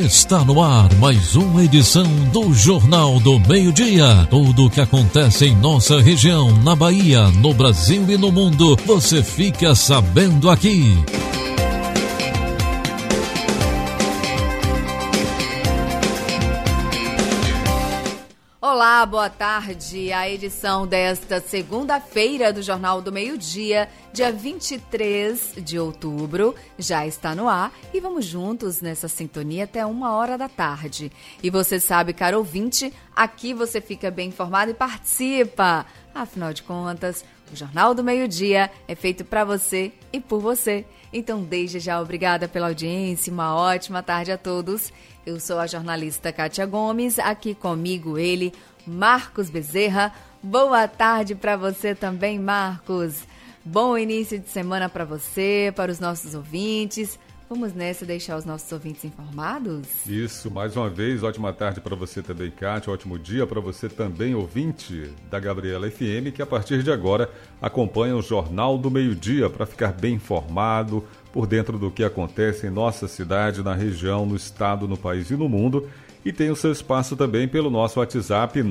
Está no ar mais uma edição do Jornal do Meio-Dia. Tudo o que acontece em nossa região, na Bahia, no Brasil e no mundo, você fica sabendo aqui. Olá, boa tarde. A edição desta segunda-feira do Jornal do Meio-Dia, dia 23 de outubro, já está no ar e vamos juntos nessa sintonia até 1h da tarde. E você sabe, caro ouvinte, aqui você fica bem informado e participa. Afinal de contas, o Jornal do Meio-Dia é feito para você e por você. Então, desde já, obrigada pela audiência, uma ótima tarde a todos. Eu sou a jornalista Kátia Gomes, aqui comigo ele, Marcos Bezerra. Boa tarde para você também, Marcos. Bom início de semana para você, para os nossos ouvintes. Vamos nessa deixar os nossos ouvintes informados? Isso, mais uma vez, ótima tarde para você também, Kátia, ótimo dia para você também, ouvinte da Gabriela FM, que a partir de agora acompanha o Jornal do Meio-Dia para ficar bem informado por dentro do que acontece em nossa cidade, na região, no estado, no país e no mundo. E tem o seu espaço também pelo nosso WhatsApp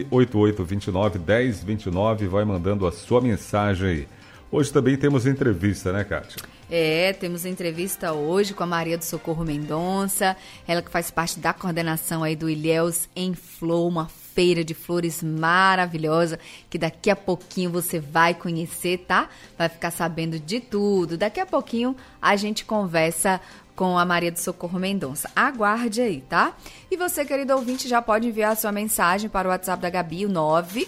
988291029, vai mandando a sua mensagem aí. Hoje também temos entrevista, né, Kátia? Temos entrevista hoje com a Maria do Socorro Mendonça, ela que faz parte da coordenação aí do Ilhéus em Flor, uma feira de flores maravilhosa, que daqui a pouquinho você vai conhecer, tá? Vai ficar sabendo de tudo. Daqui a pouquinho a gente conversa com a Maria do Socorro Mendonça. Aguarde aí, tá? E você, querido ouvinte, já pode enviar a sua mensagem para o WhatsApp da Gabi, o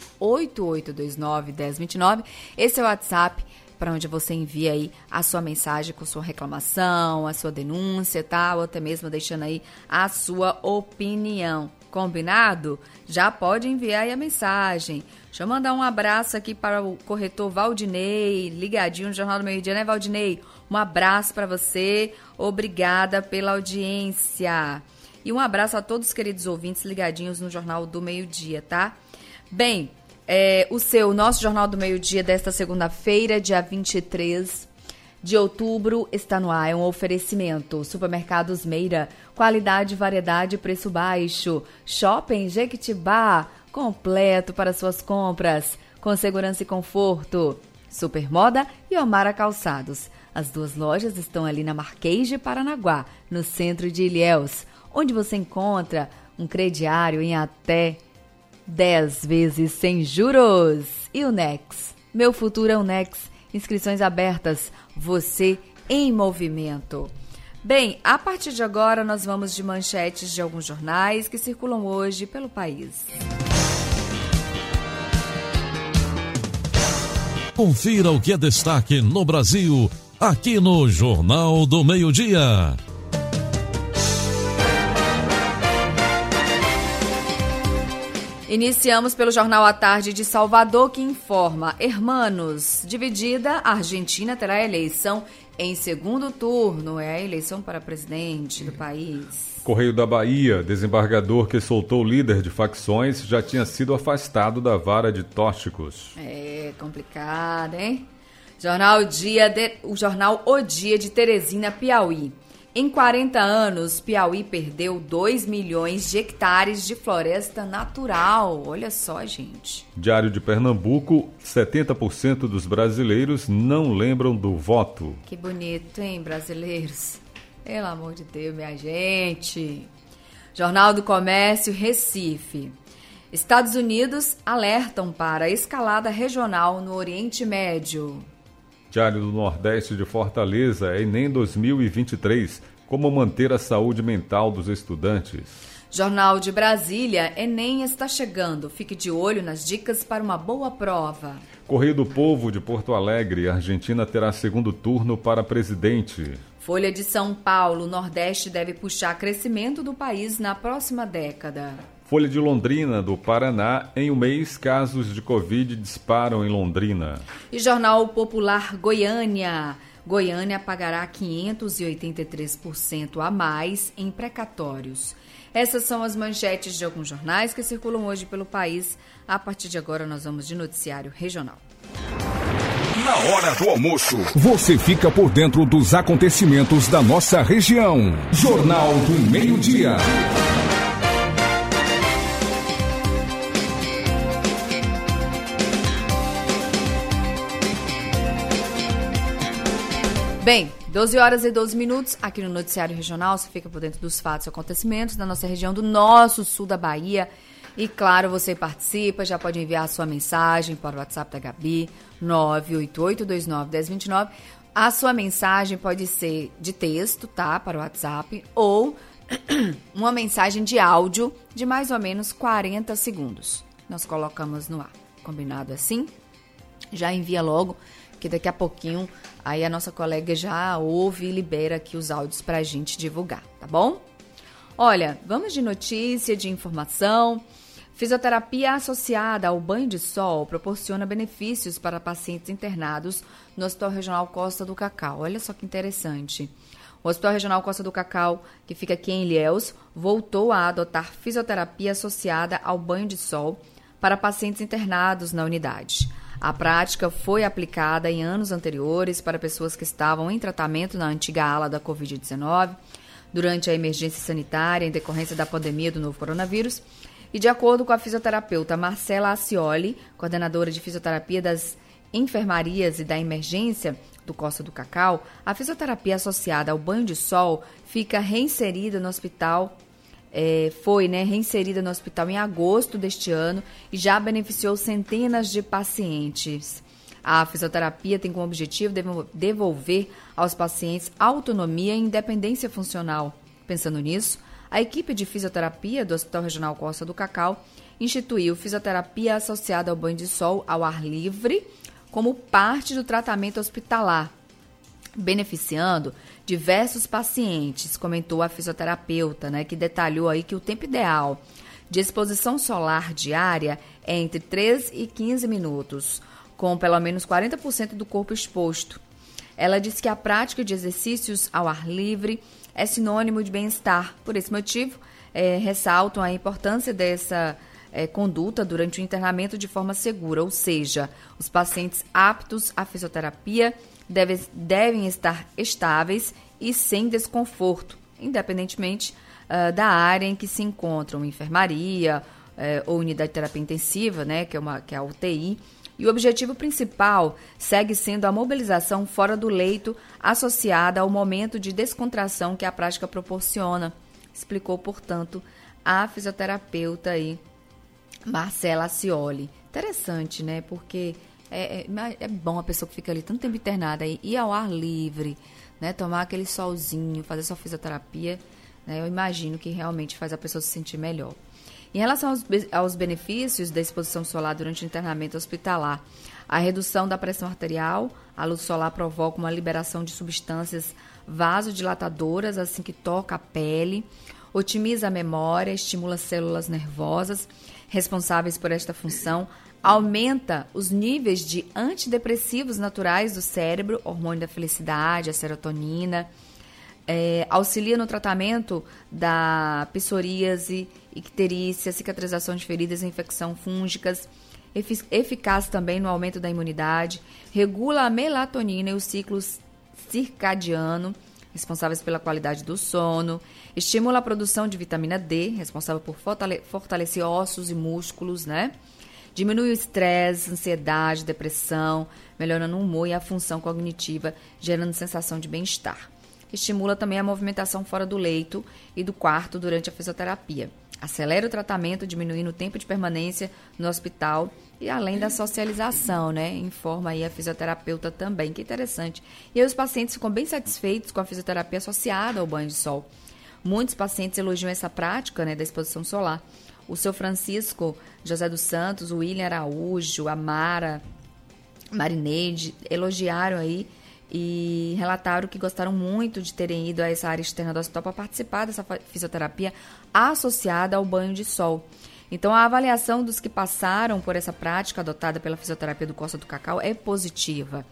988291029. Esse é o WhatsApp para onde você envia aí a sua mensagem com sua reclamação, a sua denúncia, tá? Ou até mesmo deixando aí a sua opinião. Combinado? Já pode enviar aí a mensagem. Deixa eu mandar um abraço aqui para o corretor Valdinei, ligadinho no Jornal do Meio-Dia, né, Valdinei? Um abraço para você, obrigada pela audiência. E um abraço a todos os queridos ouvintes ligadinhos no Jornal do Meio-Dia, tá? Bem, nosso Jornal do Meio-Dia desta segunda-feira, dia 23 de outubro, está no ar. É um oferecimento. Supermercados Meira, qualidade, variedade, preço baixo. Shopping Jequitibá, completo para suas compras, com segurança e conforto. Supermoda e Omara Calçados. As duas lojas estão ali na Marquês de Paranaguá, no centro de Ilhéus, onde você encontra um crediário em até 10 vezes sem juros. E o Nex. Meu futuro é o Nex. Inscrições abertas. Você em movimento. Bem, a partir de agora nós vamos de manchetes de alguns jornais que circulam hoje pelo país. Confira o que é destaque no Brasil, aqui no Jornal do Meio-Dia. Iniciamos pelo Jornal à Tarde de Salvador, que informa: Hermanos, dividida, a Argentina terá eleição em segundo turno. É a eleição para presidente do país. Correio da Bahia, desembargador que soltou o líder de facções já tinha sido afastado da vara de tóxicos. É complicado, hein? O jornal O Dia de Teresina, Piauí. Em 40 anos, Piauí perdeu 2 milhões de hectares de floresta natural. Olha só, gente. Diário de Pernambuco, 70% dos brasileiros não lembram do voto. Que bonito, hein, brasileiros? Pelo amor de Deus, minha gente. Jornal do Comércio, Recife. Estados Unidos alertam para a escalada regional no Oriente Médio. Diário do Nordeste de Fortaleza, Enem 2023, como manter a saúde mental dos estudantes. Jornal de Brasília, Enem está chegando, fique de olho nas dicas para uma boa prova. Correio do Povo de Porto Alegre, Argentina terá segundo turno para presidente. Folha de São Paulo, Nordeste deve puxar crescimento do país na próxima década. Folha de Londrina, do Paraná, em um mês, casos de Covid disparam em Londrina. E Jornal Popular Goiânia. Goiânia pagará 583% a mais em precatórios. Essas são as manchetes de alguns jornais que circulam hoje pelo país. A partir de agora, nós vamos de noticiário regional. na hora do almoço. Você fica por dentro dos acontecimentos da nossa região. Jornal do Meio-Dia. Bem, 12 horas e 12 minutos, aqui no Noticiário Regional, você fica por dentro dos fatos e acontecimentos da nossa região, do nosso sul da Bahia. E claro, você participa, já pode enviar a sua mensagem para o WhatsApp da Gabi, 988291029. A sua mensagem pode ser de texto, tá, para o WhatsApp, ou uma mensagem de áudio de mais ou menos 40 segundos. Nós colocamos no ar, combinado assim? Já envia logo, que daqui a pouquinho aí a nossa colega já ouve e libera aqui os áudios para a gente divulgar, tá bom? Olha, vamos de notícia, de informação. Fisioterapia associada ao banho de sol proporciona benefícios para pacientes internados no Hospital Regional Costa do Cacau. Olha só que interessante. O Hospital Regional Costa do Cacau, que fica aqui em Ilhéus, voltou a adotar fisioterapia associada ao banho de sol para pacientes internados na unidade. A prática foi aplicada em anos anteriores para pessoas que estavam em tratamento na antiga ala da Covid-19, durante a emergência sanitária em decorrência da pandemia do novo coronavírus. E de acordo com a fisioterapeuta Marcela Acioli, coordenadora de fisioterapia das enfermarias e da emergência do Costa do Cacau, a fisioterapia associada ao banho de sol fica reinserida no hospital. Reinserida no hospital em agosto deste ano e já beneficiou centenas de pacientes. A fisioterapia tem como objetivo devolver aos pacientes autonomia e independência funcional. Pensando nisso, a equipe de fisioterapia do Hospital Regional Costa do Cacau instituiu fisioterapia associada ao banho de sol ao ar livre como parte do tratamento hospitalar, beneficiando diversos pacientes, comentou a fisioterapeuta, que detalhou aí que o tempo ideal de exposição solar diária é entre 3 e 15 minutos, com pelo menos 40% do corpo exposto. Ela disse que a prática de exercícios ao ar livre é sinônimo de bem-estar. Por esse motivo, ressaltam a importância dessa conduta durante o internamento de forma segura, ou seja, os pacientes aptos à fisioterapia devem estar estáveis e sem desconforto, independentemente da área em que se encontram, enfermaria ou unidade de terapia intensiva, que é a UTI. E o objetivo principal segue sendo a mobilização fora do leito associada ao momento de descontração que a prática proporciona, explicou, portanto, a fisioterapeuta aí, Marcela Acioli. Interessante, porque é bom a pessoa que fica ali tanto tempo internada aí ir ao ar livre, tomar aquele solzinho, fazer sua fisioterapia, eu imagino que realmente faz a pessoa se sentir melhor. Em relação aos benefícios da exposição solar durante o internamento hospitalar, a redução da pressão arterial, a luz solar provoca uma liberação de substâncias vasodilatadoras assim que toca a pele, otimiza a memória, estimula células nervosas responsáveis por esta função, aumenta os níveis de antidepressivos naturais do cérebro, hormônio da felicidade, a serotonina, auxilia no tratamento da psoríase, icterícia, cicatrização de feridas e infecção fúngicas, eficaz também no aumento da imunidade, regula a melatonina e o ciclo circadiano, responsáveis pela qualidade do sono, estimula a produção de vitamina D, responsável por fortalecer ossos e músculos, diminui o estresse, ansiedade, depressão, melhorando o humor e a função cognitiva, gerando sensação de bem-estar. Estimula também a movimentação fora do leito e do quarto durante a fisioterapia. Acelera o tratamento, diminuindo o tempo de permanência no hospital e além da socialização, informa aí a fisioterapeuta também, que interessante. E aí os pacientes ficam bem satisfeitos com a fisioterapia associada ao banho de sol. Muitos pacientes elogiam essa prática, da exposição solar. O seu Francisco José dos Santos, o William Araújo, a Mara Marineide elogiaram aí e relataram que gostaram muito de terem ido a essa área externa do hospital para participar dessa fisioterapia associada ao banho de sol. Então, a avaliação dos que passaram por essa prática adotada pela fisioterapia do Costa do Cacau é positiva.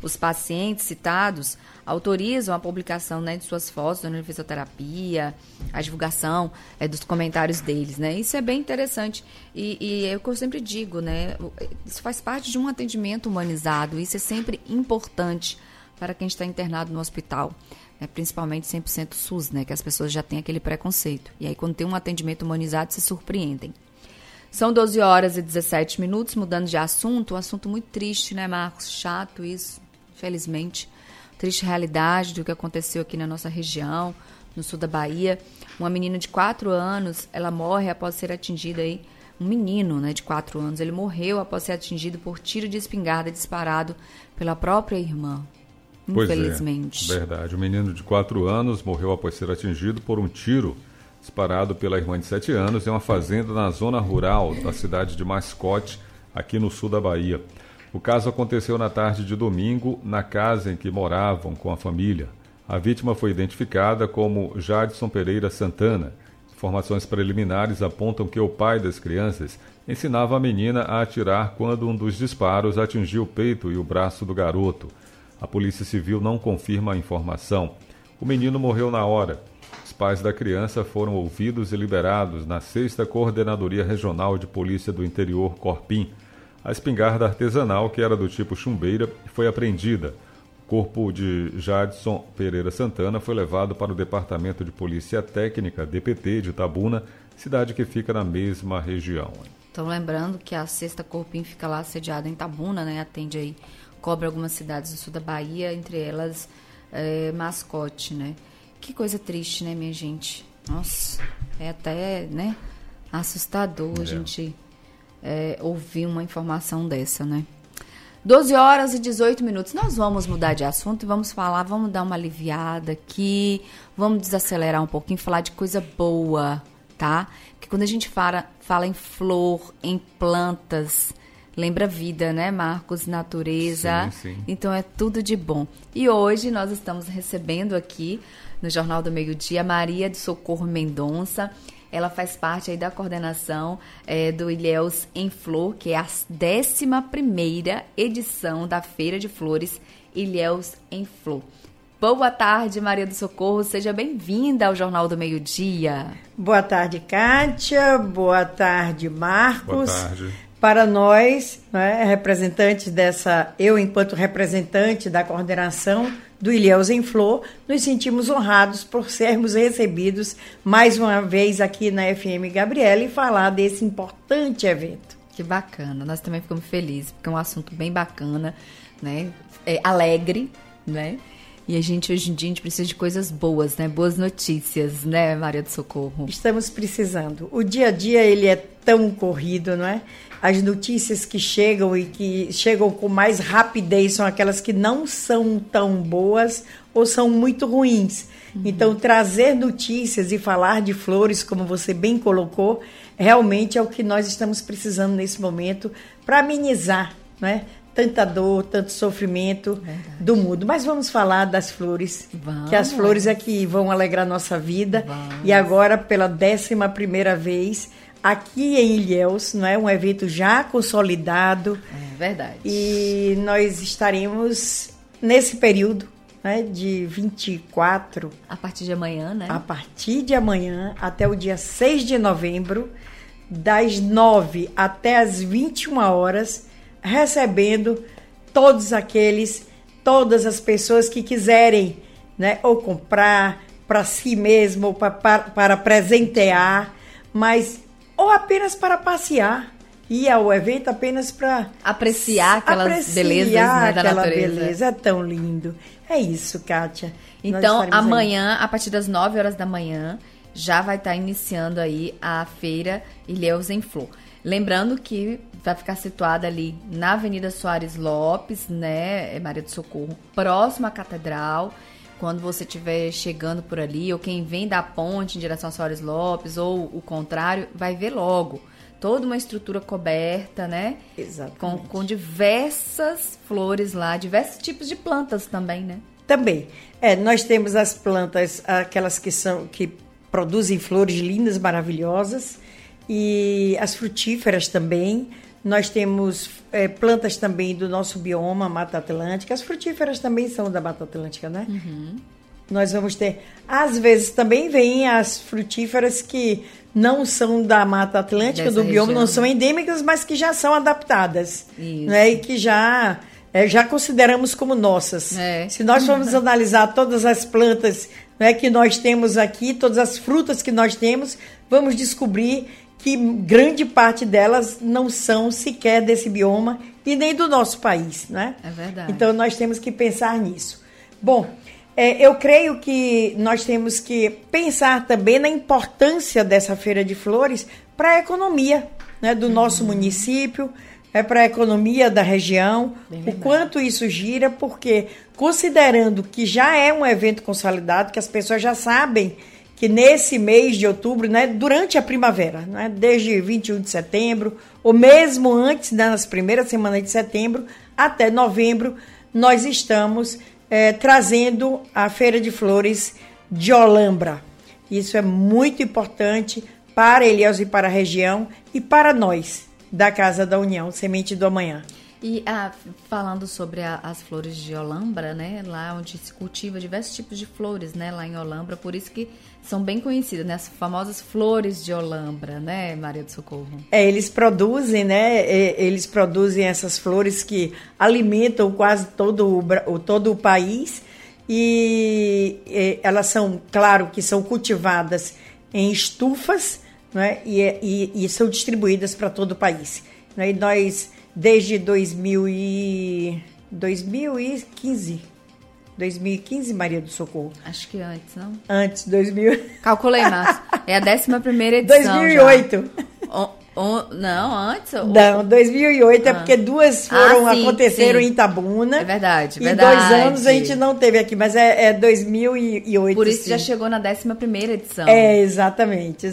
Os pacientes citados autorizam a publicação, né, de suas fotos durante a fisioterapia, a divulgação dos comentários deles, né? Isso é bem interessante e é o que eu sempre digo, né? Isso faz parte de um atendimento humanizado, isso é sempre importante para quem está internado no hospital, né? Principalmente 100% SUS, né? Que as pessoas já têm aquele preconceito. E aí, quando tem um atendimento humanizado, se surpreendem. São 12 horas e 17 minutos, mudando de assunto, um assunto muito triste, né, Marcos? Chato isso, infelizmente. Triste realidade do que aconteceu aqui na nossa região, no sul da Bahia. Uma menina de 4 anos, ela morre após ser atingida aí, um menino, né, de 4 anos, ele morreu após ser atingido por tiro de espingarda disparado pela própria irmã. Infelizmente. Pois é, verdade. O menino de 4 anos morreu após ser atingido por um tiro disparado pela irmã de 7 anos em uma fazenda na zona rural da cidade de Mascote, aqui no sul da Bahia. O caso aconteceu na tarde de domingo, na casa em que moravam com a família. A vítima foi identificada como Jadson Pereira Santana. Informações preliminares apontam que o pai das crianças ensinava a menina a atirar quando um dos disparos atingiu o peito e o braço do garoto. A Polícia Civil não confirma a informação. O menino morreu na hora. Os pais da criança foram ouvidos e liberados na 6ª Coordenadoria Regional de Polícia do Interior, Corpim. A espingarda artesanal, que era do tipo chumbeira, foi apreendida. O corpo de Jadson Pereira Santana foi levado para o Departamento de Polícia Técnica, DPT, de Itabuna, cidade que fica na mesma região. Então, lembrando que a 6ª Corpim fica lá sediada em Itabuna, né? Atende aí, cobre algumas cidades do sul da Bahia, entre elas Mascote, né? Que coisa triste, né, minha gente? Nossa, é até, né, assustador a gente ouvir uma informação dessa, né? 12 horas e 18 minutos. Nós vamos mudar de assunto e vamos dar uma aliviada aqui, vamos desacelerar um pouquinho, falar de coisa boa, tá? Porque quando a gente fala em flor, em plantas, lembra vida, né, Marcos? Natureza. Sim. Então é tudo de bom. E hoje nós estamos recebendo aqui no Jornal do Meio-Dia a Maria de Socorro Mendonça. Ela faz parte aí da coordenação do Ilhéus em Flor, que é a 11ª edição da Feira de Flores Ilhéus em Flor. Boa tarde, Maria do Socorro. Seja bem-vinda ao Jornal do Meio-Dia. Boa tarde, Kátia. Boa tarde, Marcos. Boa tarde. Para nós, né, representantes eu enquanto representante da coordenação do Ilhéus em Flor, nos sentimos honrados por sermos recebidos mais uma vez aqui na FM Gabriela e falar desse importante evento. Que bacana, nós também ficamos felizes, porque é um assunto bem bacana, né? Alegre, né? E hoje em dia, a gente precisa de coisas boas, né? Boas notícias, né, Maria do Socorro? Estamos precisando. O dia a dia, ele é tão corrido, não é? As notícias que chegam e que chegam com mais rapidez são aquelas que não são tão boas ou são muito ruins. Então, trazer notícias e falar de flores, como você bem colocou, realmente é o que nós estamos precisando nesse momento para amenizar, não é? Tanta dor, tanto sofrimento do mundo. Mas vamos falar das flores, que as flores é que vão alegrar nossa vida. E agora, pela 11ª vez, aqui em Ilhéus, não é? Um evento já consolidado. É verdade. E nós estaremos nesse período, né, de 24... A partir de amanhã, né? A partir de amanhã, até o dia 6 de novembro, das 9 até as 21 horas, recebendo todas as pessoas que quiserem, né, ou comprar para si mesmo, ou para presentear, ou apenas para passear. Ir ao evento apenas para apreciar aquelas belezas, né, da natureza. Beleza, é tão lindo. É isso, Kátia. Então, amanhã, a partir das 9 horas da manhã, já vai estar iniciando aí a Feira Ilhéus em Flor. Lembrando que vai ficar situada ali na Avenida Soares Lopes, né, Maria do Socorro, próximo à Catedral. Quando você estiver chegando por ali, ou quem vem da ponte em direção a Soares Lopes, ou o contrário, vai ver logo. Toda uma estrutura coberta, né? Exatamente. Com diversas flores lá, diversos tipos de plantas também, né? Também. Nós temos as plantas, aquelas que produzem flores lindas, maravilhosas, e as frutíferas também, Nós temos plantas também do nosso bioma, Mata Atlântica. As frutíferas também são da Mata Atlântica, né? Uhum. Nós vamos ter... Às vezes também vêm as frutíferas que não são da Mata Atlântica, do bioma, não são endêmicas, mas que já são adaptadas. Né? E que já consideramos como nossas. Se nós formos analisar todas as plantas, né, que nós temos aqui, todas as frutas que nós temos, vamos descobrir que grande parte delas não são sequer desse bioma e nem do nosso país, né? É verdade. Então, nós temos que pensar nisso. Bom, eu creio que nós temos que pensar também na importância dessa Feira de Flores para a economia, né, do nosso município, para a economia da região, o quanto isso gira, porque considerando que já é um evento consolidado, que as pessoas já sabem que nesse mês de outubro, né, durante a primavera, né, desde 21 de setembro, ou mesmo antes, né, nas primeiras semanas de setembro, até novembro, nós estamos trazendo a Feira de Flores de Olambra. Isso é muito importante para Ilhéus e para a região e para nós, da Casa da União, Semente do Amanhã. E falando sobre as flores de Olambra, né, lá onde se cultiva diversos tipos de flores, né, lá em Olambra, por isso que são bem conhecidas, né, as famosas flores de Olambra, né, Maria do Socorro? Eles produzem, né, eles produzem essas flores que alimentam quase todo o país e elas são, claro, que são cultivadas em estufas, né, e são distribuídas para todo o país. Né, e nós... Desde 2015, Maria do Socorro. Acho que antes, não? Antes, 2000. Calculei, Márcio. É a 11ª edição 2008. Não, antes? Não, 2008 é porque duas aconteceram em Itabuna. É verdade, e 2 anos a gente não teve aqui, mas é 2008. Por isso já chegou na 11ª edição. Exatamente.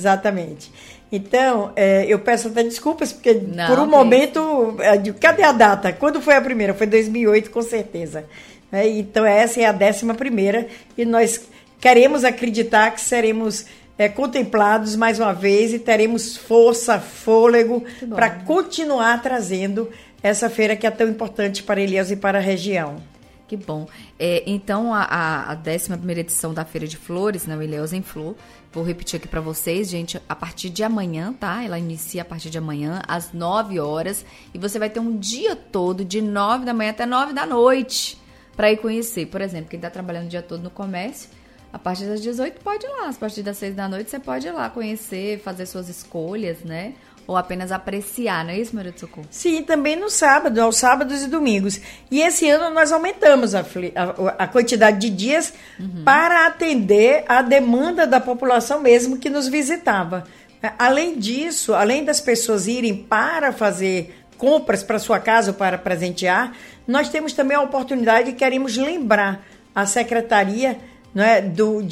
Então, eu peço até desculpas, porque por um momento... Cadê a data? Quando foi a primeira? Foi 2008, com certeza. Então, essa é a 11ª e nós queremos acreditar que seremos contemplados mais uma vez e teremos força, fôlego para continuar trazendo essa feira que é tão importante para Ilhéus e para a região. Que bom. Então, a 11ª edição da Feira de Flores, né, o Ilhéus em Flor, vou repetir aqui para vocês, gente, a partir de amanhã, tá? Ela inicia a partir de amanhã, às 9 horas, e você vai ter um dia todo, de 9 da manhã até 9 da noite, para ir conhecer. Por exemplo, quem está trabalhando o dia todo no comércio, a partir das 18 pode ir lá, a partir das 6 da noite você pode ir lá conhecer, fazer suas escolhas, né? Ou apenas apreciar, não é isso, Maria do Socorro? Sim, também no sábado, aos sábados e domingos. E esse ano nós aumentamos a quantidade de dias para atender a demanda da população mesmo que nos visitava. Além disso, além das pessoas irem para fazer compras para sua casa ou para presentear, nós temos também a oportunidade e queremos lembrar a Secretaria, né,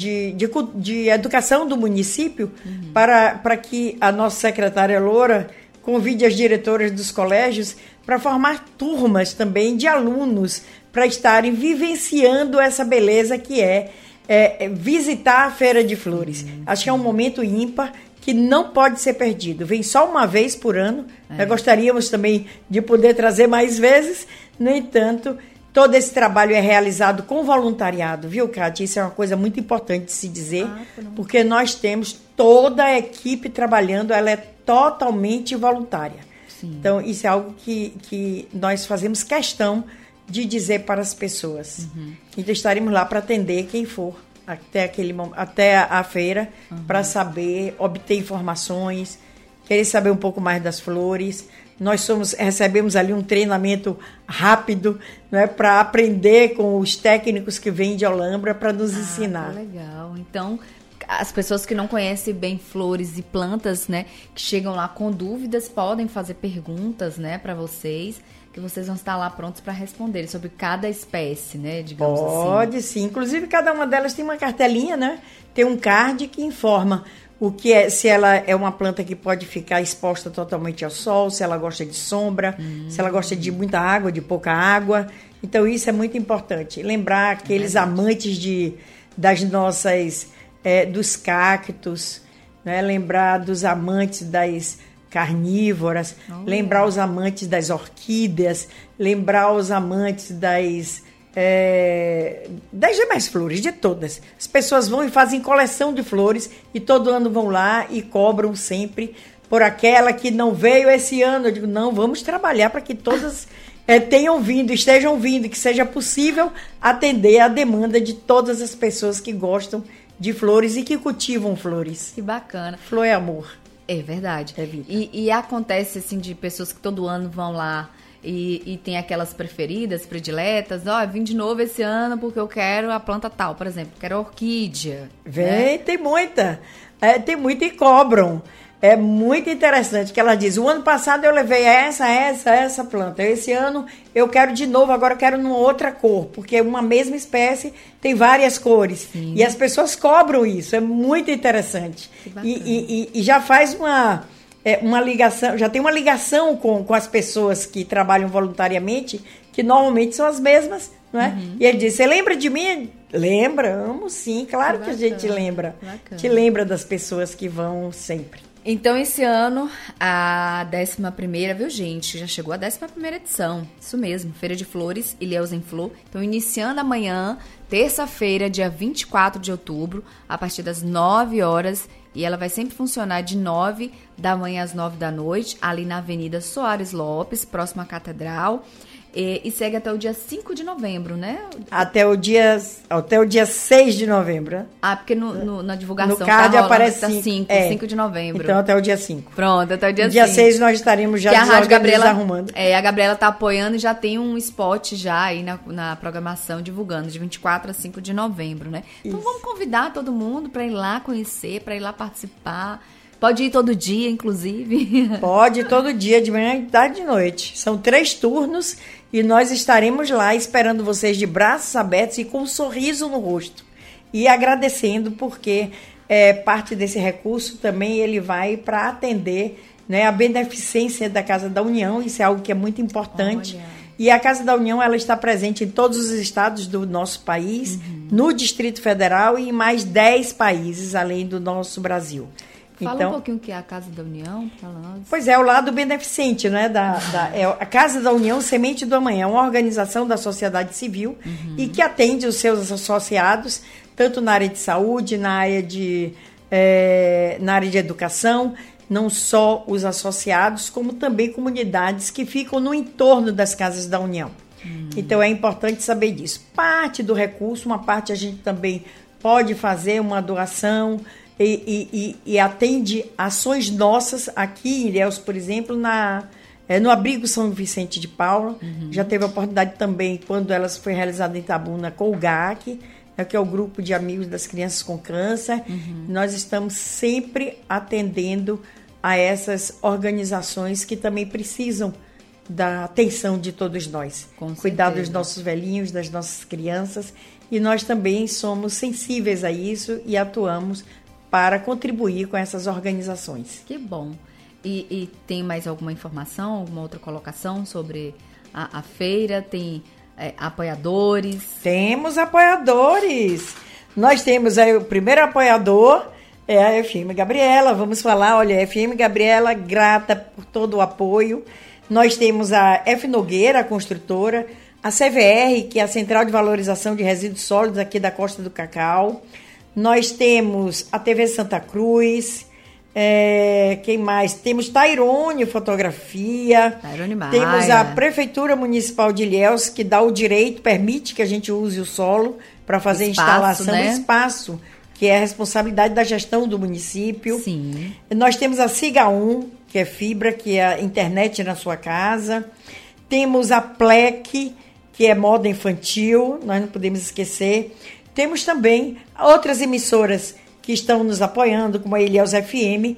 de Educação do município para que a nossa secretária Loura convide as diretoras dos colégios para formar turmas também de alunos para estarem vivenciando essa beleza que é visitar a Feira de Flores. Acho que é um momento ímpar que não pode ser perdido. Vem só uma vez por ano. Gostaríamos também de poder trazer mais vezes. No entanto, todo esse trabalho é realizado com voluntariado, viu, Kátia? Isso é uma coisa muito importante de se dizer, porque nós temos toda a equipe trabalhando, ela é totalmente voluntária. Sim. Então, isso é algo que nós fazemos questão de dizer para as pessoas. Então, estaremos lá para atender quem for até a feira, para saber, obter informações, querer saber um pouco mais das flores. Nós recebemos ali um treinamento rápido, né, para aprender com os técnicos que vêm de Olambra para nos ensinar. Legal. Então, as pessoas que não conhecem bem flores e plantas, né, que chegam lá com dúvidas, podem fazer perguntas, né, para vocês, que vocês vão estar lá prontos para responder sobre cada espécie, né, digamos assim. Pode sim. Inclusive, cada uma delas tem uma cartelinha, né? Tem um card que informa o que é, se ela é uma planta que pode ficar exposta totalmente ao sol, se ela gosta de sombra, se ela gosta de muita água, de pouca água. Então, isso é muito importante. Lembrar aqueles amantes das nossas, dos cactos, né? Lembrar dos amantes carnívoras, lembrar os amantes das orquídeas, lembrar os amantes das demais flores, de todas. As pessoas vão e fazem coleção de flores e todo ano vão lá e cobram sempre por aquela que não veio esse ano. Eu digo, não, vamos trabalhar para que todas tenham vindo, estejam vindo, que seja possível atender a demanda de todas as pessoas que gostam de flores e que cultivam flores. Que bacana. Flor é amor. É verdade. É vida. E acontece, assim, de pessoas que todo ano vão lá e tem aquelas preferidas, prediletas. Ó, vim de novo esse ano porque eu quero a planta tal, por exemplo. Quero a orquídea. Vem, né? tem muita. Tem muita e cobram. É muito interessante que ela diz, o ano passado eu levei essa planta. Esse ano eu quero de novo, agora eu quero numa outra cor. Porque uma mesma espécie tem várias cores. Sim. E as pessoas cobram isso. É muito interessante. E já faz uma ligação, já tem uma ligação com as pessoas que trabalham voluntariamente, que normalmente são as mesmas, não é? E ele diz, você lembra de mim? Lembra? Amo sim, claro que a gente lembra. Bacana. Te lembra das pessoas que vão sempre. Então, esse ano, a 11ª, viu, gente? Já chegou a 11ª edição. Isso mesmo, Feira de Flores, Ilhéus em Flor. Então, iniciando amanhã, terça-feira, dia 24 de outubro, a partir das 9 horas. E ela vai sempre funcionar de 9 da manhã às 9 da noite, ali na Avenida Soares Lopes, próximo à Catedral. E segue até o dia 5 de novembro, né? Até o dia 6 de novembro. Ah, porque na divulgação no card tá aparece 5 de novembro. Então até o dia 5. Pronto, até o dia 5. Dia 6 nós estaremos já desarrumando. A Gabriela tá apoiando e já tem um spot já aí na programação divulgando, de 24 a 5 de novembro, né? Então vamos convidar todo mundo para ir lá conhecer, para ir lá participar. Pode ir todo dia, inclusive. Pode, todo dia, de manhã, de tarde e de noite. São 3 turnos e nós estaremos lá esperando vocês de braços abertos e com um sorriso no rosto. E agradecendo porque parte desse recurso também ele vai para atender, né, a beneficência da Casa da União. Isso é algo que é muito importante. Olha. E a Casa da União ela está presente em todos os estados do nosso país, no Distrito Federal e em mais 10 países além do nosso Brasil. Fala um pouquinho o que é a Casa da União para nós. Pois é, o lado beneficente, né? A Casa da União Semente do Amanhã, é uma organização da sociedade civil e que atende os seus associados, tanto na área de saúde, na área de educação, não só os associados, como também comunidades que ficam no entorno das Casas da União. Então é importante saber disso. Parte do recurso, uma parte a gente também pode fazer uma doação, e atende ações nossas aqui em Ilhéus, por exemplo, no Abrigo São Vicente de Paula. Já teve a oportunidade também, quando elas foi realizada em Itabuna, com o GAC, que é o Grupo de Amigos das Crianças com Câncer. Nós estamos sempre atendendo a essas organizações que também precisam da atenção de todos nós. Cuidar dos nossos velhinhos, das nossas crianças. E nós também somos sensíveis a isso e atuamos para contribuir com essas organizações. Que bom. E tem mais alguma informação, alguma outra colocação sobre a feira? Tem apoiadores? Temos apoiadores. Nós temos aí o primeiro apoiador, é a FM Gabriela. Vamos falar, olha, FM Gabriela, grata por todo o apoio. Nós temos a F. Nogueira, a construtora, a CVR, que é a Central de Valorização de Resíduos Sólidos aqui da Costa do Cacau. Nós temos a TV Santa Cruz, quem mais? Temos Tairone Fotografia, temos a Prefeitura Municipal de Ilhéus, que dá o direito, permite que a gente use o solo para fazer instalação do espaço, que é a responsabilidade da gestão do município. Sim. Nós temos a Siga 1, que é fibra, que é a internet na sua casa. Temos a Plec, que é moda infantil, nós não podemos esquecer. Temos também outras emissoras que estão nos apoiando, como a Ilhéus FM,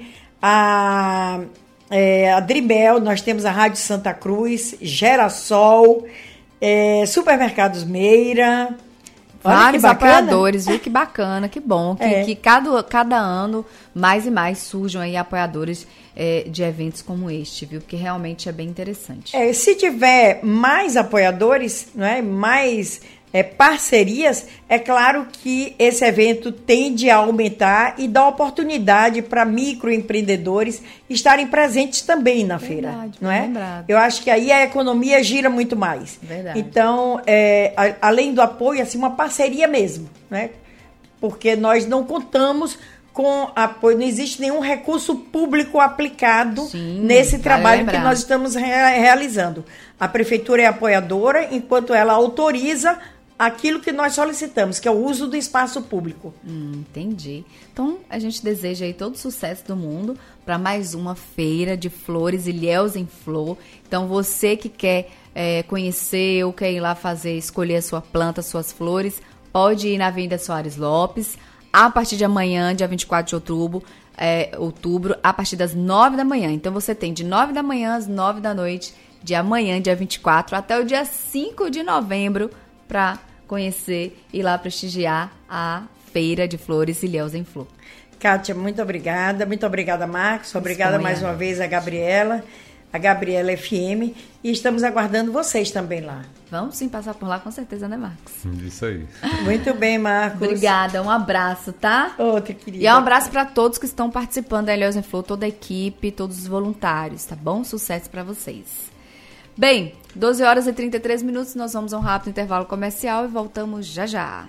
a Dribel, nós temos a Rádio Santa Cruz, Gerassol, Supermercados Meira. Vários apoiadores, viu? Que bacana, que bom. Que cada ano mais e mais surjam aí apoiadores de eventos como este, viu? Porque realmente é bem interessante. Se tiver mais apoiadores, não é? Mais parcerias, é claro que esse evento tende a aumentar e dá oportunidade para microempreendedores estarem presentes também na feira, não é? Lembrado. Eu acho que aí a economia gira muito mais. Verdade. Então, além do apoio, assim, uma parceria mesmo, né? Porque nós não contamos com apoio, não existe nenhum recurso público aplicado nesse trabalho que nós estamos realizando. A prefeitura é apoiadora, enquanto ela autoriza aquilo que nós solicitamos, que é o uso do espaço público. Entendi. Então, a gente deseja aí todo o sucesso do mundo para mais uma feira de flores, Ilhéus em Flor. Então, você que quer conhecer ou quer ir lá escolher a sua planta, suas flores, pode ir na Avenida Soares Lopes, a partir de amanhã, dia 24 de outubro, a partir das 9 da manhã. Então, você tem de 9 da manhã às 9 da noite, de amanhã, dia 24, até o dia 5 de novembro, para conhecer e lá prestigiar a Feira de Flores Ilhéus em Flor. Kátia, muito obrigada, Marcos, obrigada mais uma vez a Gabriela FM, e estamos aguardando vocês também lá. Vamos sim passar por lá com certeza, né, Marcos? Isso aí. Muito bem, Marcos. Obrigada, um abraço, tá? Outra, querida. E um abraço para todos que estão participando da Ilhéus em Flor, toda a equipe, todos os voluntários, tá bom? Sucesso para vocês. Bem, 12 horas e 33 minutos, nós vamos a um rápido intervalo comercial e voltamos já já.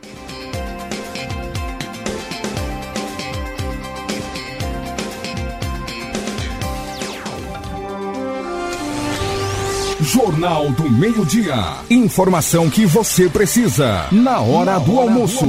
Jornal do Meio-Dia. Informação que você precisa na hora do almoço.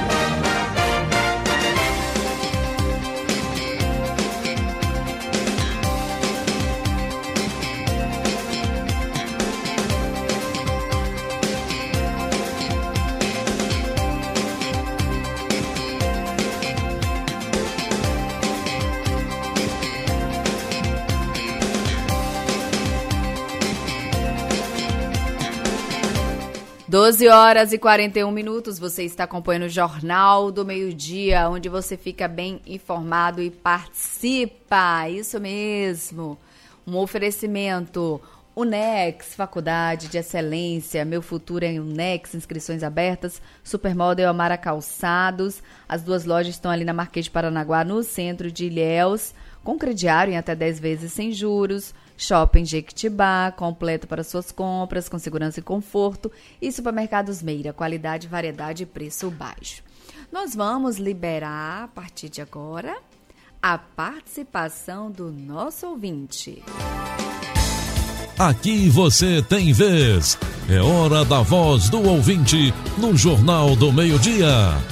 12 horas e 41 minutos, você está acompanhando o Jornal do Meio-Dia, onde você fica bem informado e participa, isso mesmo. Um oferecimento, Unex, Faculdade de Excelência, Meu Futuro é Unex, inscrições abertas, Supermodel Amara Calçados, as duas lojas estão ali na Marquês de Paranaguá, no centro de Ilhéus, com crediário em até 10 vezes sem juros, Shopping Jequitibá, completo para suas compras, com segurança e conforto. E Supermercados Meira, qualidade, variedade e preço baixo. Nós vamos liberar, a partir de agora, a participação do nosso ouvinte. Aqui você tem vez. É hora da voz do ouvinte no Jornal do Meio-Dia.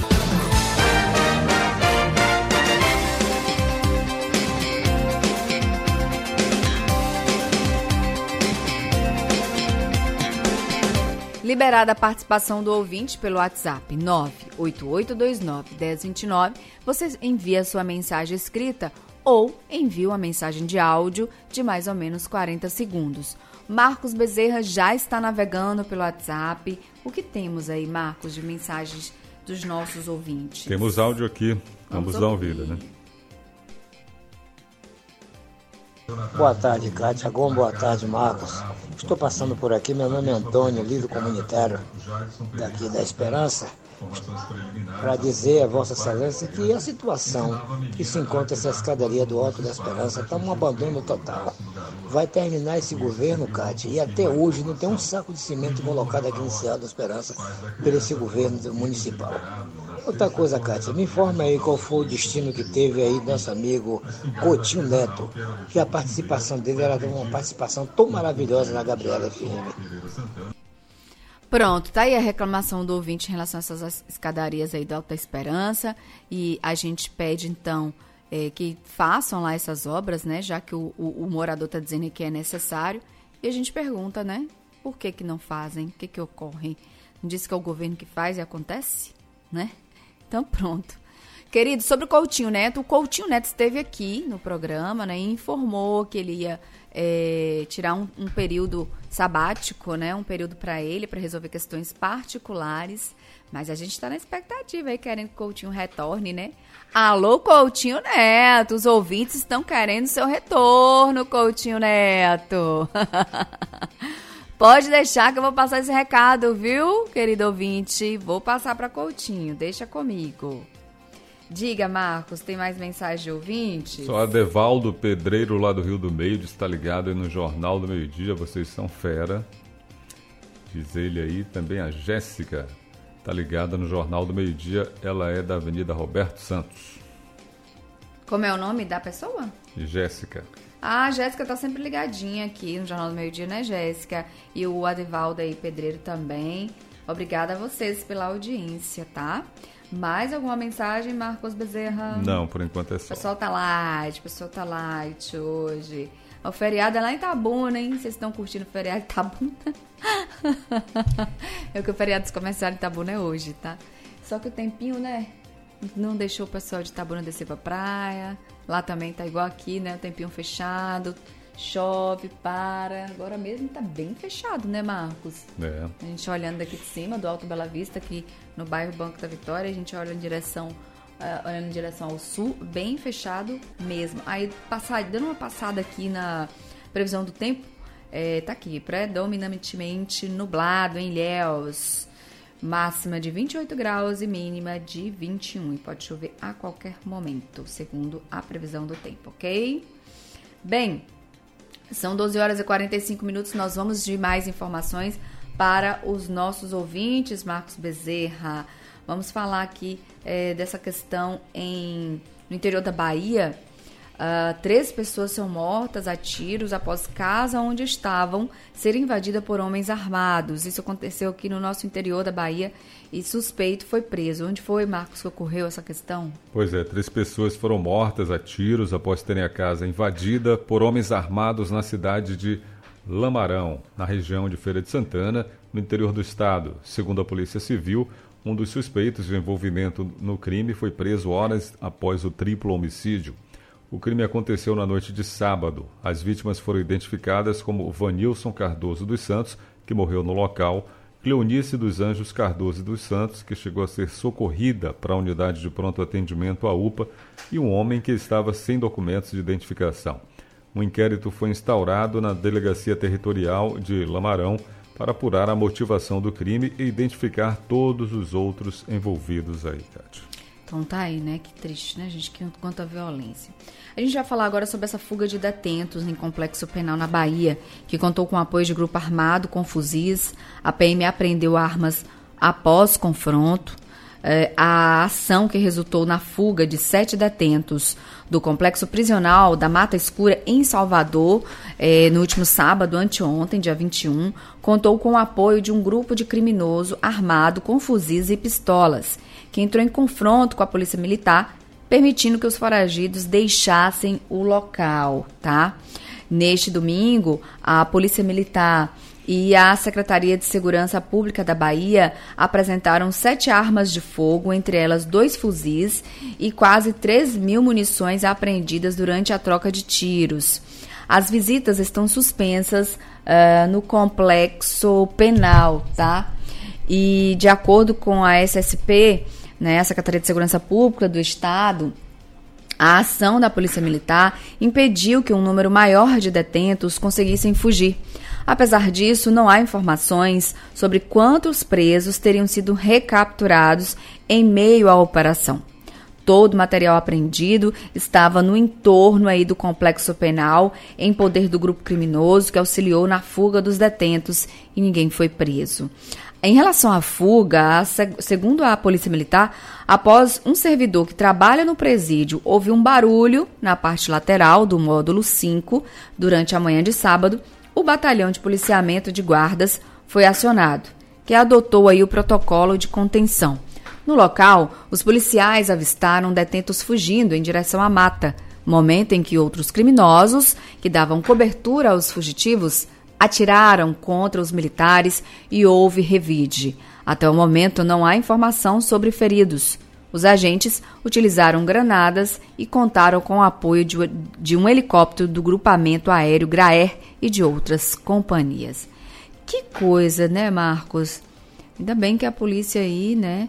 Liberada a participação do ouvinte pelo WhatsApp 98829-1029, você envia sua mensagem escrita ou envia uma mensagem de áudio de mais ou menos 40 segundos. Marcos Bezerra já está navegando pelo WhatsApp. O que temos aí, Marcos, de mensagens dos nossos ouvintes? Temos áudio aqui, vamos dar uma ouvida, né? Boa tarde, Kátia. Boa tarde, Marcos. Estou passando por aqui, meu nome é Antônio, líder comunitário daqui da Esperança, para dizer a Vossa Excelência que a situação que se encontra essa escadaria do Alto da Esperança está um abandono total. Vai terminar esse governo, Kátia, e até hoje não tem um saco de cimento colocado aqui no Alto da Esperança por esse governo municipal. Outra coisa, Kátia, me informa aí qual foi o destino que teve aí nosso amigo Coutinho Neto, que a participação dele era uma participação tão maravilhosa na Gabriela FM. Pronto, tá aí a reclamação do ouvinte em relação a essas escadarias aí do Alto da Esperança, e a gente pede então que façam lá essas obras, né, já que o morador está dizendo que é necessário, e a gente pergunta, né, por que não fazem, o que ocorre? Não disse que é o governo que faz e acontece, né? Então pronto. Querido, sobre o Coutinho Neto esteve aqui no programa, né, e informou que ele ia tirar um período sabático, né, um período para ele, para resolver questões particulares, mas a gente está na expectativa aí, querendo que o Coutinho retorne, né? Alô, Coutinho Neto, os ouvintes estão querendo seu retorno, Coutinho Neto. Pode deixar que eu vou passar esse recado, viu, querido ouvinte? Vou passar para Coutinho, deixa comigo. Diga, Marcos, tem mais mensagem de ouvinte? Só Adevaldo Pedreiro, lá do Rio do Meio, está ligado aí no Jornal do Meio-Dia. Vocês são fera. Diz ele aí. Também a Jéssica está ligada no Jornal do Meio-Dia. Ela é da Avenida Roberto Santos. Como é o nome da pessoa? Jéssica. A Jéssica tá sempre ligadinha aqui no Jornal do Meio-Dia, né, Jéssica? E o Adevaldo aí, Pedreiro, também. Obrigada a vocês pela audiência, tá? Mais alguma mensagem, Marcos Bezerra? Não, por enquanto é só. O pessoal tá light hoje. O feriado é lá em Itabuna, hein? Vocês estão curtindo o feriado em Itabuna? É que o feriado dos comerciários em Itabuna é hoje, tá? Só que o tempinho, né? Não deixou o pessoal de Itabuna descer pra praia. Lá também tá igual aqui, né? O tempinho fechado. Chove, para. Agora mesmo tá bem fechado, né, Marcos? É. A gente olhando daqui de cima, do Alto Bela Vista, aqui no bairro Banco da Vitória, a gente olha em direção ao sul, bem fechado mesmo. Aí, dando uma passada aqui na previsão do tempo, tá aqui, predominantemente nublado em Ilhéus. Máxima de 28 graus e mínima de 21. E pode chover a qualquer momento, segundo a previsão do tempo, ok? Bem, são 12 horas e 45 minutos. Nós vamos de mais informações para os nossos ouvintes, Marcos Bezerra. Vamos falar aqui dessa questão no interior da Bahia. 3 pessoas são mortas a tiros após casa onde estavam ser invadida por homens armados. Isso aconteceu aqui no nosso interior da Bahia e suspeito foi preso. Onde foi, Marcos, que ocorreu essa questão? Pois é, 3 pessoas foram mortas a tiros após terem a casa invadida por homens armados na cidade de Lamarão, na região de Feira de Santana, no interior do estado. Segundo a Polícia Civil, um dos suspeitos de envolvimento no crime foi preso horas após o triplo homicídio. O crime aconteceu na noite de sábado. As vítimas foram identificadas como Vanilson Cardoso dos Santos, que morreu no local, Cleonice dos Anjos Cardoso dos Santos, que chegou a ser socorrida para a unidade de pronto atendimento, a UPA, e um homem que estava sem documentos de identificação. Um inquérito foi instaurado na Delegacia Territorial de Lamarão para apurar a motivação do crime e identificar todos os outros envolvidos aí, Cátia. Então tá aí, né? Que triste, né, gente? Quanto à violência. A gente vai falar agora sobre essa fuga de detentos em complexo penal na Bahia, que contou com o apoio de grupo armado com fuzis. A PM apreendeu armas após confronto. A ação que resultou na fuga de 7 detentos do complexo prisional da Mata Escura em Salvador, no último sábado, anteontem, dia 21, contou com o apoio de um grupo de criminoso armado com fuzis e pistolas, que entrou em confronto com a Polícia Militar, permitindo que os foragidos deixassem o local, tá? Neste domingo, a Polícia Militar e a Secretaria de Segurança Pública da Bahia apresentaram 7 armas de fogo, entre elas 2 fuzis e quase 3.000 munições apreendidas durante a troca de tiros. As visitas estão suspensas no complexo penal, tá? E de acordo com a SSP, né, a Secretaria de Segurança Pública do Estado, a ação da Polícia Militar impediu que um número maior de detentos conseguissem fugir. Apesar disso, não há informações sobre quantos presos teriam sido recapturados em meio à operação. Todo o material apreendido estava no entorno aí do complexo penal, em poder do grupo criminoso que auxiliou na fuga dos detentos, e ninguém foi preso. Em relação à fuga, segundo a Polícia Militar, após um servidor que trabalha no presídio ouvir um barulho na parte lateral do módulo 5 durante a manhã de sábado, o batalhão de policiamento de guardas foi acionado, que adotou aí o protocolo de contenção. No local, os policiais avistaram detentos fugindo em direção à mata, momento em que outros criminosos, que davam cobertura aos fugitivos, atiraram contra os militares e houve revide. Até o momento, não há informação sobre feridos. Os agentes utilizaram granadas e contaram com o apoio de um helicóptero do grupamento aéreo Graer e de outras companhias. Que coisa, né, Marcos? Ainda bem que a polícia aí, né,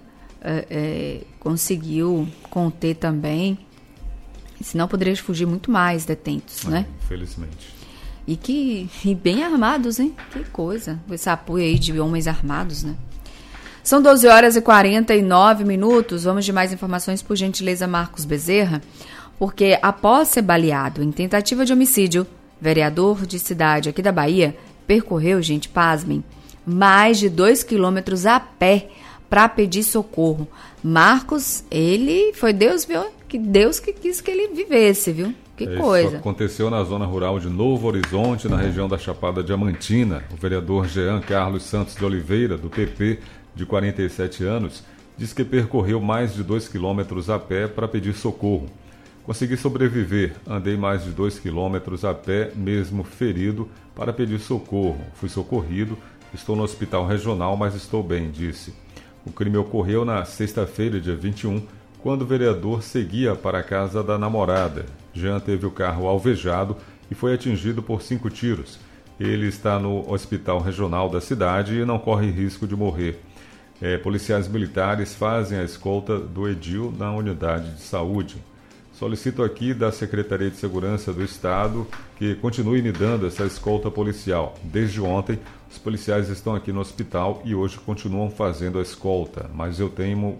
conseguiu conter também. Senão poderia fugir muito mais detentos, né? Infelizmente. E bem armados, hein? Que coisa. Esse apoio aí de homens armados, né? São 12 horas e 49 minutos. Vamos de mais informações, por gentileza, Marcos Bezerra. Porque após ser baleado em tentativa de homicídio, vereador de cidade aqui da Bahia percorreu, gente, pasmem, mais de 2 quilômetros a pé para pedir socorro. Marcos, ele foi Deus, viu? Que Deus que quis que ele vivesse, viu? Que coisa. Isso aconteceu na zona rural de Novo Horizonte, na região da Chapada Diamantina. O vereador Jean Carlos Santos de Oliveira, do PP, de 47 anos, diz que percorreu mais de 2 quilômetros a pé para pedir socorro. Consegui sobreviver, andei mais de 2 quilômetros a pé, mesmo ferido, para pedir socorro. Fui socorrido, estou no hospital regional, mas estou bem, disse. O crime ocorreu na sexta-feira, dia 21, quando o vereador seguia para a casa da namorada. Jean teve o carro alvejado e foi atingido por 5 tiros. Ele está no hospital regional da cidade e não corre risco de morrer. Policiais militares fazem a escolta do edil na unidade de saúde. Solicito aqui da Secretaria de Segurança do Estado que continue me dando essa escolta policial. Desde ontem, os policiais estão aqui no hospital e hoje continuam fazendo a escolta, mas eu temo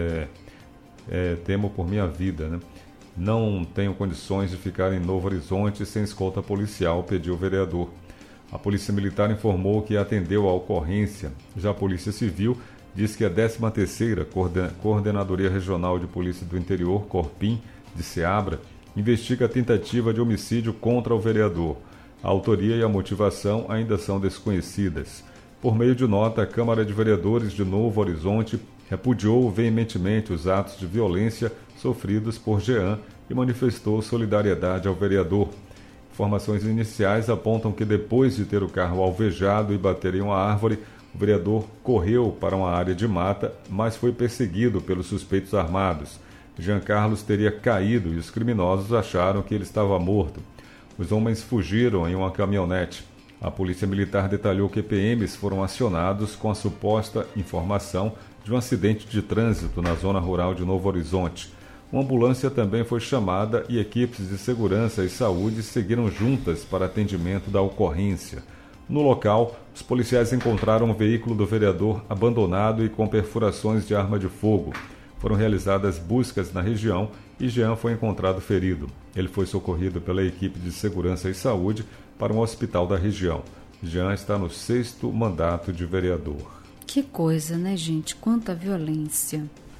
por minha vida, né? Não tenho condições de ficar em Novo Horizonte sem escolta policial, pediu o vereador. A Polícia Militar informou que atendeu a ocorrência. Já a Polícia Civil diz que a 13ª Coordenadoria Regional de Polícia do Interior, Corpim, de Ceabra, investiga a tentativa de homicídio contra o vereador. A autoria e a motivação ainda são desconhecidas. Por meio de nota, a Câmara de Vereadores de Novo Horizonte repudiou veementemente os atos de violência sofridos por Jean e manifestou solidariedade ao vereador. Informações iniciais apontam que depois de ter o carro alvejado e bater em uma árvore, o vereador correu para uma área de mata, mas foi perseguido pelos suspeitos armados. Jean Carlos teria caído e os criminosos acharam que ele estava morto. Os homens fugiram em uma caminhonete. A Polícia Militar detalhou que PMs foram acionados com a suposta informação de um acidente de trânsito na zona rural de Novo Horizonte. Uma ambulância também foi chamada e equipes de segurança e saúde seguiram juntas para atendimento da ocorrência. No local, os policiais encontraram um veículo do vereador abandonado e com perfurações de arma de fogo. Foram realizadas buscas na região e Jean foi encontrado ferido. Ele foi socorrido pela equipe de segurança e saúde para um hospital da região. Jean está no 6º mandato de vereador. Que coisa, né, gente? Quanta violência.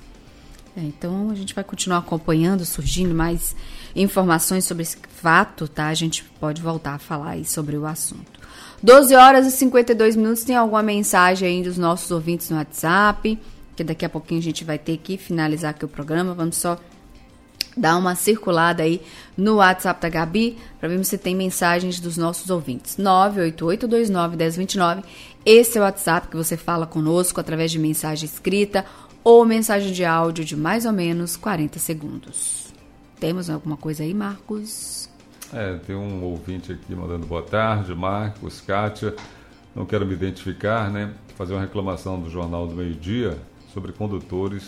Então, a gente vai continuar acompanhando, surgindo mais informações sobre esse fato, tá? A gente pode voltar a falar aí sobre o assunto. 12 horas e 52 minutos. Tem alguma mensagem aí dos nossos ouvintes no WhatsApp? Que daqui a pouquinho a gente vai ter que finalizar aqui o programa. Vamos só dar uma circulada aí no WhatsApp da Gabi para ver se tem mensagens dos nossos ouvintes. 988291029. Esse é o WhatsApp que você fala conosco através de mensagem escrita ou mensagem de áudio de mais ou menos 40 segundos. Temos alguma coisa aí, Marcos? Tem um ouvinte aqui mandando boa tarde, Marcos, Kátia. Não quero me identificar, né? Fazer uma reclamação do Jornal do Meio-Dia sobre condutores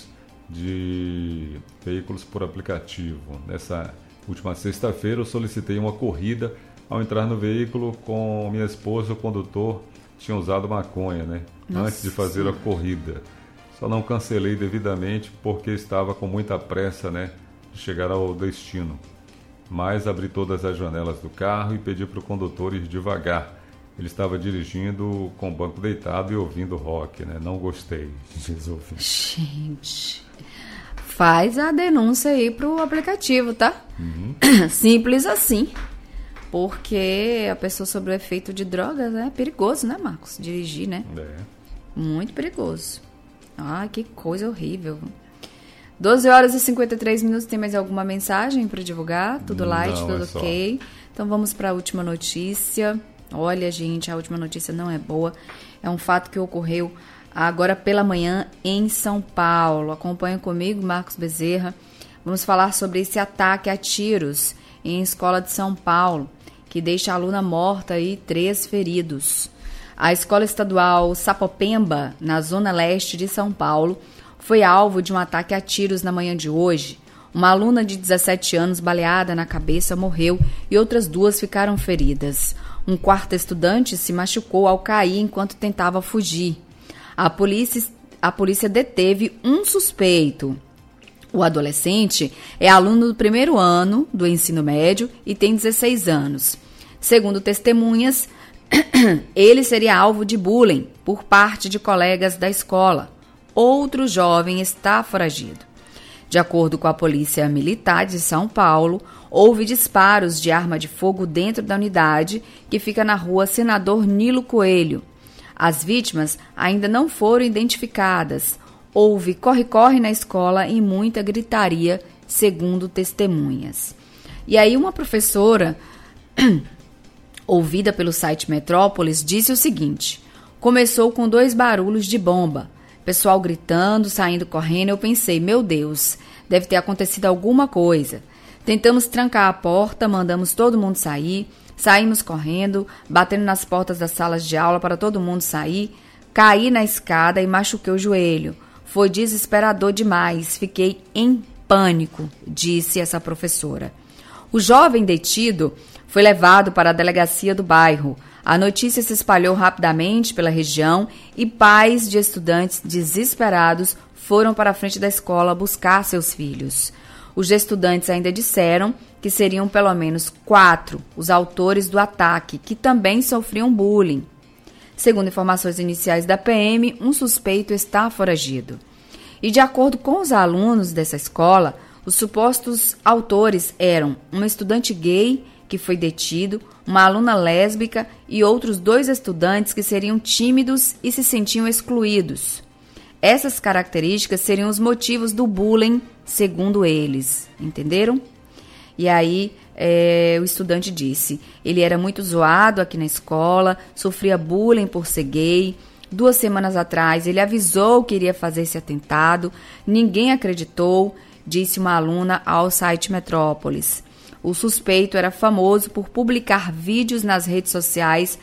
de veículos por aplicativo. Nessa última sexta-feira eu solicitei uma corrida. Ao entrar no veículo com minha esposa, o condutor tinha usado maconha, né? Nossa. Antes de fazer a corrida. Só não cancelei devidamente porque estava com muita pressa, né, de chegar ao destino. Mas abri todas as janelas do carro e pedi para o condutor ir devagar. Ele estava dirigindo com o banco deitado e ouvindo rock, né? Não gostei. Gente, faz a denúncia aí pro aplicativo, tá? Simples assim. Porque a pessoa sob o efeito de drogas é perigoso, né, Marcos? Dirigir, né? Muito perigoso. Ai, que coisa horrível. 12 horas e 53 minutos. Tem mais alguma mensagem para divulgar? Tudo light, tudo ok? Então vamos para a última notícia. Olha, gente, a última notícia não é boa. É um fato que ocorreu agora pela manhã em São Paulo. Acompanha comigo, Marcos Bezerra. Vamos falar sobre esse ataque a tiros em escola de São Paulo, que deixa a aluna morta e 3 feridos. A escola estadual Sapopemba, na zona leste de São Paulo, foi alvo de um ataque a tiros na manhã de hoje. Uma aluna de 17 anos, baleada na cabeça, morreu e outras 2 ficaram feridas. Um quarto estudante se machucou ao cair enquanto tentava fugir. A polícia deteve um suspeito. O adolescente é aluno do primeiro ano do ensino médio e tem 16 anos. Segundo testemunhas, ele seria alvo de bullying por parte de colegas da escola. Outro jovem está foragido. De acordo com a Polícia Militar de São Paulo, houve disparos de arma de fogo dentro da unidade que fica na rua Senador Nilo Coelho. As vítimas ainda não foram identificadas. Houve corre-corre na escola e muita gritaria, segundo testemunhas. E aí uma professora, ouvida pelo site Metrópolis, disse o seguinte: começou com 2 barulhos de bomba. Pessoal gritando, saindo correndo, eu pensei, meu Deus, deve ter acontecido alguma coisa. Tentamos trancar a porta, mandamos todo mundo sair, saímos correndo, batendo nas portas das salas de aula para todo mundo sair, caí na escada e machuquei o joelho. Foi desesperador demais, fiquei em pânico, disse essa professora. O jovem detido foi levado para a delegacia do bairro. A notícia se espalhou rapidamente pela região e pais de estudantes desesperados foram para a frente da escola buscar seus filhos. Os estudantes ainda disseram que seriam pelo menos 4 os autores do ataque, que também sofriam bullying. Segundo informações iniciais da PM, um suspeito está foragido. E de acordo com os alunos dessa escola, os supostos autores eram um estudante gay que foi detido, uma aluna lésbica e outros 2 estudantes que seriam tímidos e se sentiam excluídos. Essas características seriam os motivos do bullying, segundo eles. Entenderam? E aí, o estudante disse, ele era muito zoado aqui na escola, sofria bullying por ser gay. 2 semanas atrás, ele avisou que iria fazer esse atentado. Ninguém acreditou, disse uma aluna ao site Metrópolis. O suspeito era famoso por publicar vídeos nas redes sociais,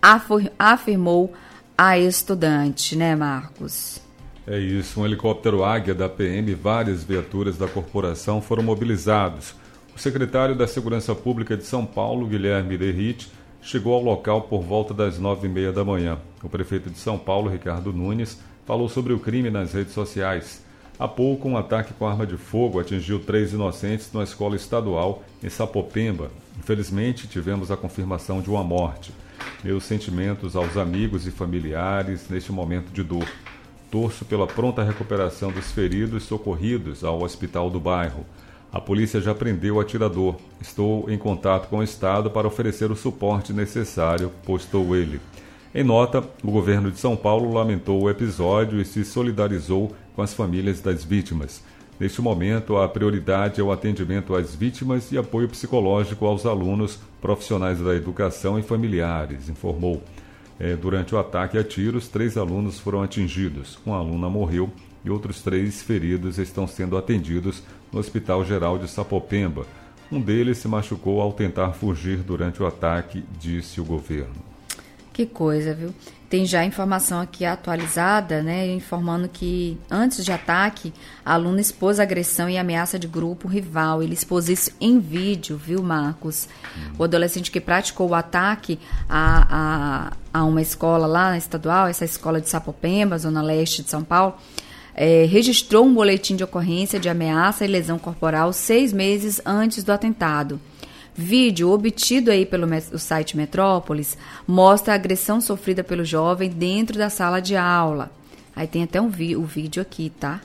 afirmou a estudante, né, Marcos? É isso, um helicóptero Águia da PM e várias viaturas da corporação foram mobilizados. O secretário da Segurança Pública de São Paulo, Guilherme Derrite, chegou ao local por volta das 9h30 da manhã. O prefeito de São Paulo, Ricardo Nunes, falou sobre o crime nas redes sociais. Há pouco, um ataque com arma de fogo atingiu 3 inocentes numa escola estadual em Sapopemba. Infelizmente, tivemos a confirmação de uma morte. Meus sentimentos aos amigos e familiares neste momento de dor. Torço pela pronta recuperação dos feridos socorridos ao hospital do bairro. A polícia já prendeu o atirador. Estou em contato com o Estado para oferecer o suporte necessário, postou ele. Em nota, o governo de São Paulo lamentou o episódio e se solidarizou com as famílias das vítimas. Neste momento, a prioridade é o atendimento às vítimas e apoio psicológico aos alunos, profissionais da educação e familiares, informou. Durante o ataque a tiros, 3 alunos foram atingidos. Uma aluna morreu e outros 3 feridos estão sendo atendidos no Hospital Geral de Sapopemba. Um deles se machucou ao tentar fugir durante o ataque, disse o governo. Que coisa, viu? Tem já informação aqui atualizada, né, informando que antes de ataque, a aluna expôs agressão e ameaça de grupo rival. Ele expôs isso em vídeo, viu, Marcos? O adolescente que praticou o ataque a uma escola lá na estadual, essa escola de Sapopemba, zona leste de São Paulo, registrou um boletim de ocorrência de ameaça e lesão corporal 6 meses antes do atentado. Vídeo obtido aí pelo site Metrópolis mostra a agressão sofrida pelo jovem dentro da sala de aula. Aí tem até o vídeo aqui, tá?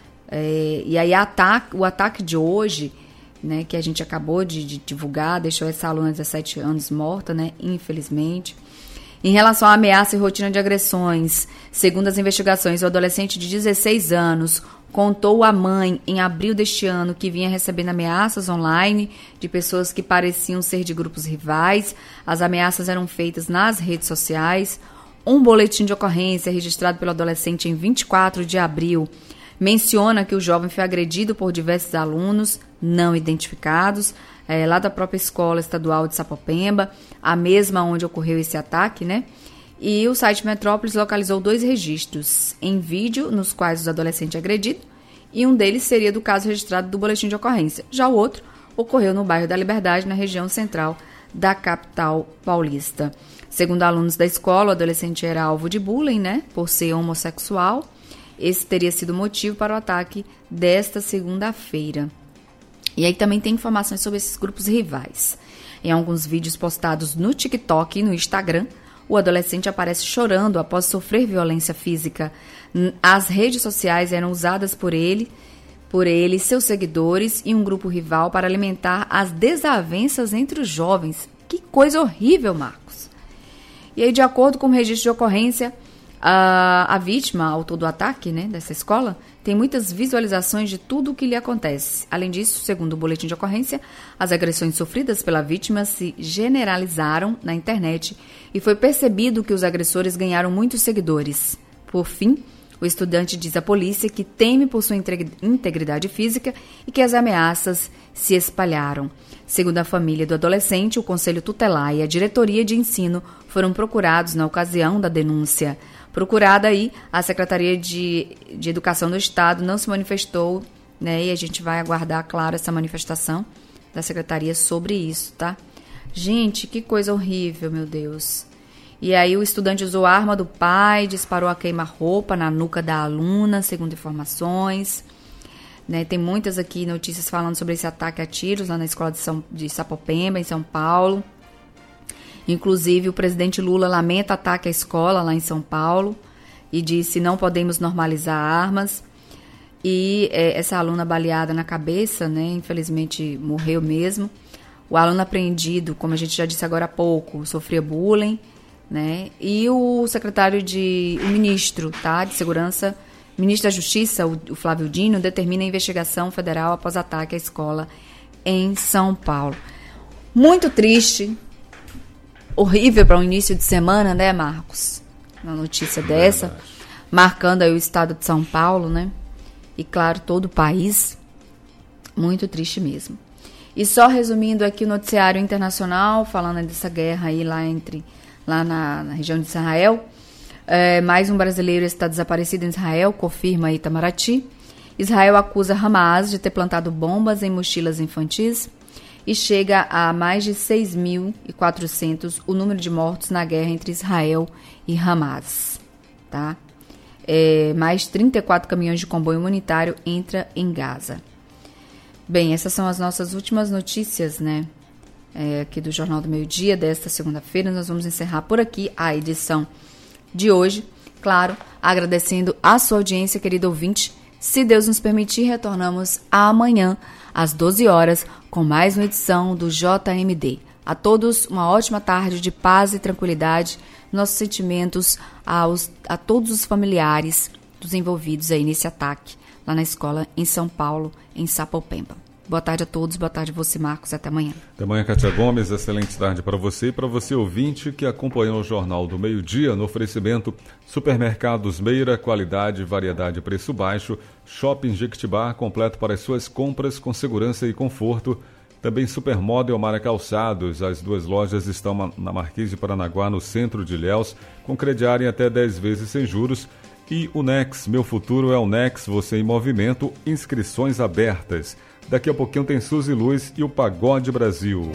E aí o ataque de hoje, né, que a gente acabou de divulgar, deixou essa aluna de 17 anos morta, né, infelizmente. Em relação à ameaça e rotina de agressões, segundo as investigações, o adolescente de 16 anos contou à mãe, em abril deste ano, que vinha recebendo ameaças online de pessoas que pareciam ser de grupos rivais. As ameaças eram feitas nas redes sociais. Um boletim de ocorrência registrado pelo adolescente em 24 de abril menciona que o jovem foi agredido por diversos alunos não identificados, lá da própria escola estadual de Sapopemba, a mesma onde ocorreu esse ataque, né? E o site Metrópolis localizou 2 registros em vídeo nos quais o adolescente é agredido, e um deles seria do caso registrado do boletim de ocorrência. Já o outro ocorreu no bairro da Liberdade, na região central da capital paulista. Segundo alunos da escola, o adolescente era alvo de bullying, né, por ser homossexual. Esse teria sido o motivo para o ataque desta segunda-feira. E aí também tem informações sobre esses grupos rivais. Em alguns vídeos postados no TikTok e no Instagram, o adolescente aparece chorando após sofrer violência física. As redes sociais eram usadas por ele, seus seguidores e um grupo rival para alimentar as desavenças entre os jovens. Que coisa horrível, Marcos. E aí, de acordo com o registro de ocorrência, a vítima, autor do ataque, né, dessa escola, tem muitas visualizações de tudo o que lhe acontece. Além disso, segundo o boletim de ocorrência, as agressões sofridas pela vítima se generalizaram na internet e foi percebido que os agressores ganharam muitos seguidores. Por fim, o estudante diz à polícia que teme por sua integridade física e que as ameaças se espalharam. Segundo a família do adolescente, o Conselho Tutelar e a Diretoria de Ensino foram procurados na ocasião da denúncia. Procurada aí, a Secretaria de Educação do Estado não se manifestou, né? E a gente vai aguardar, claro, essa manifestação da Secretaria sobre isso, tá? Gente, que coisa horrível, meu Deus. E aí o estudante usou a arma do pai, disparou a queima-roupa na nuca da aluna, segundo informações. Né? Tem muitas aqui notícias falando sobre esse ataque a tiros lá na escola de Sapopemba, em São Paulo. Inclusive, o presidente Lula lamenta ataque à escola lá em São Paulo e disse: não podemos normalizar armas. E essa aluna baleada na cabeça, né, infelizmente morreu mesmo. O aluno apreendido, como a gente já disse agora há pouco, sofria bullying, né? E o ministro, tá, de Segurança, ministro da Justiça, o Flávio Dino, determina a investigação federal após ataque à escola em São Paulo. Muito triste. Horrível para um início de semana, né, Marcos? Uma notícia dessa, marcando aí o estado de São Paulo, né? E, claro, todo o país. Muito triste mesmo. E só resumindo aqui o noticiário internacional, falando dessa guerra aí lá na região de Israel. Mais um brasileiro está desaparecido em Israel, confirma Itamaraty. Israel acusa Hamas de ter plantado bombas em mochilas infantis. E chega a mais de 6.400 o número de mortos na guerra entre Israel e Hamas. Tá? Mais 34 caminhões de comboio humanitário entra em Gaza. Bem, essas são as nossas últimas notícias, né? Aqui do Jornal do Meio-Dia, desta segunda-feira. Nós vamos encerrar por aqui a edição de hoje. Claro, agradecendo a sua audiência, querido ouvinte. Se Deus nos permitir, retornamos amanhã, às 12 horas, com mais uma edição do JMD. A todos, uma ótima tarde de paz e tranquilidade. Nossos sentimentos a todos os familiares dos envolvidos aí nesse ataque, lá na escola em São Paulo, em Sapopemba. Boa tarde a todos, boa tarde a você, Marcos, até amanhã. Até amanhã, Kátia Gomes, excelente tarde para você e para você ouvinte que acompanhou o Jornal do Meio-Dia no oferecimento Supermercados Meira, qualidade, variedade, preço baixo, Shopping Jequitibá, completo para as suas compras com segurança e conforto. Também Supermodel Mara Calçados, as duas lojas estão na Marquês de Paranaguá, no centro de Ilhéus, com crediário em até 10 vezes sem juros. E o Nex, meu futuro é o Nex, você em movimento, inscrições abertas. Daqui a pouquinho tem Suzy Luz e o Pagode Brasil.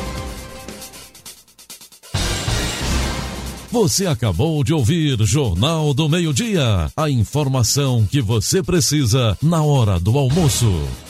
Você acabou de ouvir Jornal do Meio-Dia. A informação que você precisa na hora do almoço.